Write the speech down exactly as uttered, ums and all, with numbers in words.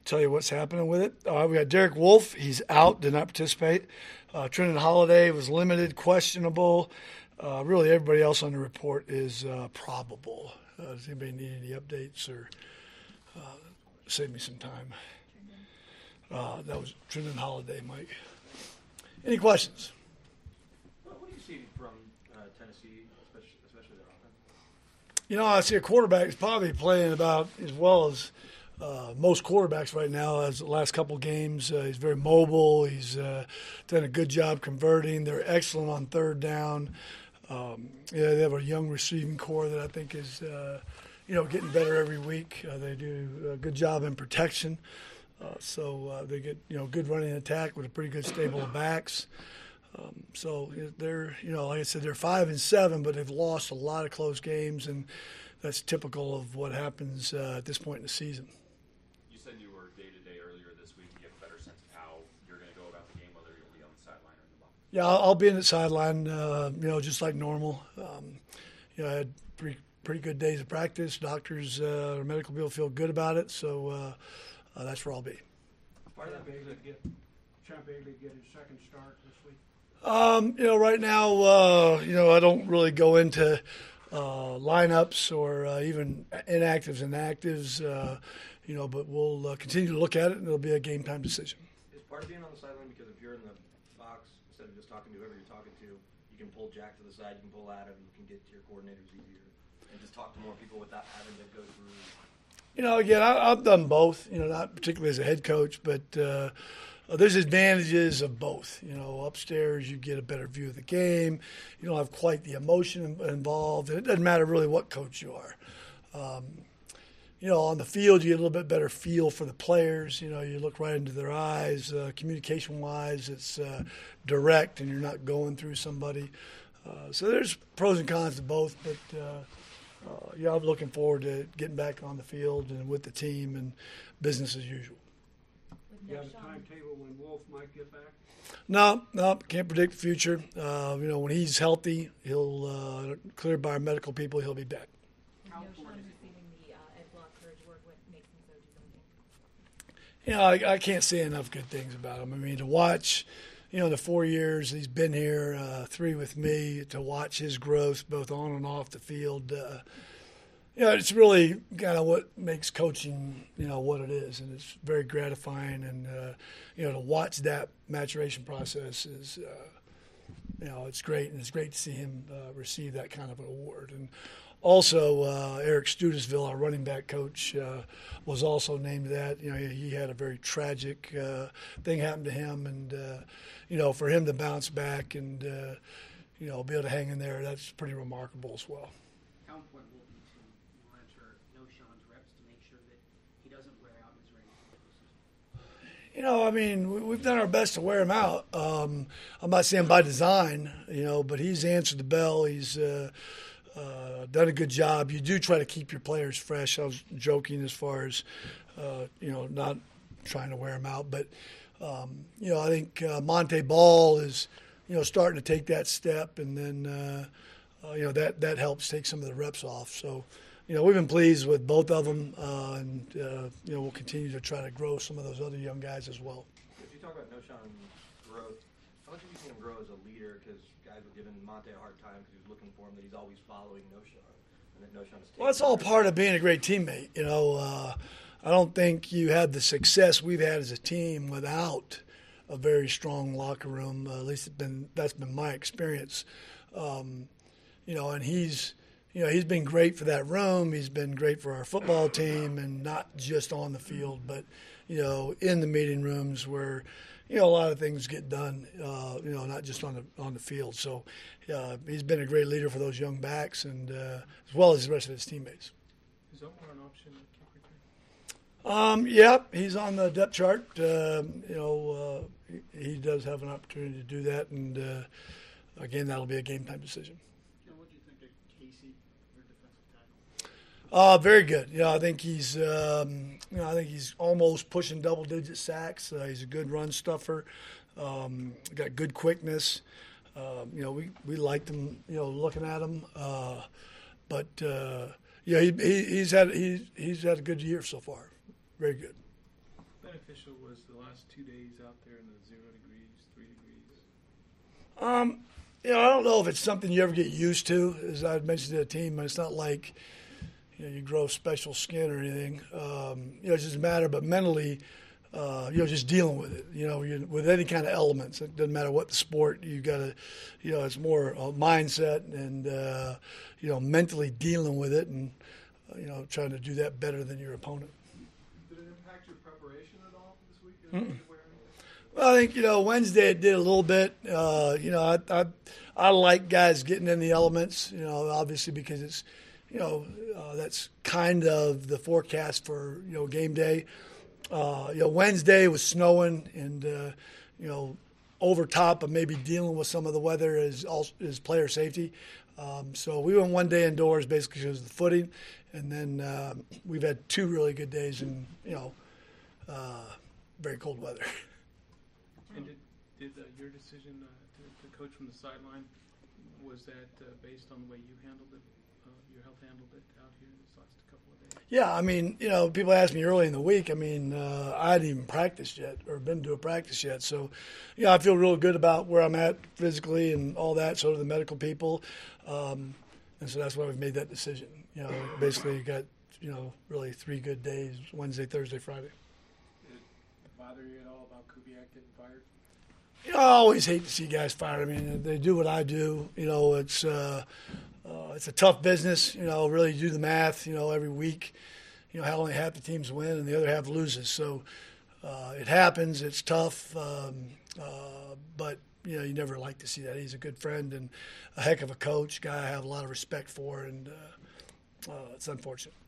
tell you what's happening with it. Uh, we got Derek Wolfe. He's out, did not participate. Uh, Trenton Holiday was limited, questionable. Uh, really, everybody else on the report is uh, probable. Uh, does anybody need any updates or uh, save me some time? Uh, that was Trenton Holiday, Mike. Any questions? What, what do you see from uh, Tennessee, especially, especially their offense? You know, I see a quarterback is probably playing about as well as uh, most quarterbacks right now as the last couple of games. Uh, he's very mobile. He's uh, done a good job converting. They're excellent on third down. Um, yeah, they have a young receiving core that I think is, uh, you know, getting better every week. Uh, they do a good job in protection. Uh, so uh, they get, you know, good running attack with a pretty good stable of backs. Um, so they're, you know, like I said, they're five and seven, but they've lost a lot of close games, and that's typical of what happens uh, at this point in the season. You said you were day-to-day earlier this week. Do you have a better sense of how you're going to go about the game, whether you'll be on the sideline or in the box? Yeah, I'll, I'll be in the sideline, uh, you know, just like normal. Um, you know, I had pretty, pretty good days of practice. Doctors, uh, medical people feel good about it, so uh, uh, that's where I'll be. Why did Bailey get, Champ Bailey get his second start this week? Um, you know, right now, uh, you know, I don't really go into uh, lineups or uh, even inactives and actives, uh, you know, but we'll uh, continue to look at it, and it'll be a game time decision. Is part of being on the sideline because if you're in the box, instead of just talking to whoever you're talking to, you can pull Jack to the side, you can pull Adam, you can get to your coordinators easier, and just talk to more people without having to go through. You know, again, I, I've done both, you know, not particularly as a head coach, but uh, there's advantages of both. You know, upstairs you get a better view of the game. You don't have quite the emotion involved. It doesn't matter really what coach you are. Um, you know, on the field you get a little bit better feel for the players. You know, you look right into their eyes. Uh, communication-wise, it's uh, direct and you're not going through somebody. Uh, so there's pros and cons to both, but uh, Uh, yeah, I'm looking forward to getting back on the field and with the team and business as usual. You have a timetable when Wolf might get back? No, no, can't predict the future. Uh, you know, when he's healthy, he'll uh, cleared by our medical people, he'll be back. How important is receiving the uh, Ed Block Courage Award? What makes him so deserving? You know, I, I can't say enough good things about him. I mean, to watch, you know, the four years he's been here, uh, three with me, to watch his growth both on and off the field, uh, you know, it's really kind of what makes coaching, you know, what it is. And it's very gratifying. And, uh, you know, to watch that maturation process is, uh, you know, it's great. And it's great to see him uh, receive that kind of an award. And also, uh, Eric Studesville, our running back coach, uh, was also named that. You know, he, he had a very tragic uh, thing happen to him. And, uh, you know, for him to bounce back and, uh, you know, be able to hang in there, that's pretty remarkable as well. How important will it be to monitor Knowshon's reps to make sure that he doesn't wear out his ready? You know, I mean, we've done our best to wear him out. Um, I'm not saying by design, you know, but he's answered the bell. He's uh, uh, done a good job. You do try to keep your players fresh. I was joking as far as, uh, you know, not trying to wear them out. But, um, you know, I think uh, Monte Ball is, you know, starting to take that step. And then, uh, uh, you know, that, that helps take some of the reps off. So, you know, we've been pleased with both of them, uh, and, uh, you know, we'll continue to try to grow some of those other young guys as well. If you talk about Knowshon's growth, how much have you seen him grow as a leader? Because guys were giving Monte a hard time because he was looking for him, that he's always following Knowshon, and that Knowshon is taking. Well, that's all part of being a great teammate. You know, uh, I don't think you had the success we've had as a team without a very strong locker room. Uh, at least it's been that's been my experience. Um, you know, and he's. You know, he's been great for that room. He's been great for our football team, and not just on the field, but, you know, in the meeting rooms where, you know, a lot of things get done, uh, you know, not just on the on the field. So uh, he's been a great leader for those young backs, and uh, as well as the rest of his teammates. Is that one an option at kick return? Um, yeah, he's on the depth chart. Uh, you know, uh, he, he does have an opportunity to do that, and, uh, again, that'll be a game-time decision. Uh, very good. You know, I think he's, um, you know, I think he's almost pushing double-digit sacks. Uh, he's a good run stuffer. Um, got good quickness. Uh, you know, we, we liked him. You know, looking at him. Uh, but uh, yeah, he, he he's had he, he's had a good year so far. Very good. beneficial was the last two days out there in the zero degrees, three degrees? Um, you know, I don't know if it's something you ever get used to. As I mentioned to the team, it's not like, you know, you grow special skin or anything. Um, you know, it doesn't matter, but mentally, uh, you know, just dealing with it, you know, you, with any kind of elements. It doesn't matter what the sport, you got to, you know, it's more a mindset and, uh, you know, mentally dealing with it and, uh, you know, trying to do that better than your opponent. Did it impact your preparation at all this week? Mm-mm. Well, I think, you know, Wednesday it did a little bit. Uh, you know, I, I I like guys getting in the elements, you know, obviously because it's, you know, uh, that's kind of the forecast for, you know, game day. Uh, you know, Wednesday was snowing and, uh, you know, over top of maybe dealing with some of the weather is, also, is player safety. Um, so we went one day indoors basically because of the footing. And then uh, we've had two really good days in, you know, uh, very cold weather. And did, did uh, your decision uh, to, to coach from the sideline, was that uh, based on the way you handled it, uh, your health handled it out here this last couple of days? Yeah, I mean, you know, people asked me early in the week. I mean, uh, I hadn't even practiced yet or been to a practice yet. So, you know, I feel real good about where I'm at physically and all that. So do the medical people. Um, and so that's why we've made that decision. You know, basically you got, you know, really three good days, Wednesday, Thursday, Friday. Did it bother you at all about Kubiak getting fired? You know, I always hate to see guys fired. I mean, they do what I do. You know, it's uh, uh, it's a tough business. You know, really do the math. You know, every week, you know, how only half the teams win and the other half loses. So uh, it happens. It's tough, um, uh, but you know, you never like to see that. He's a good friend and a heck of a coach, guy I have a lot of respect for, and uh, uh, it's unfortunate.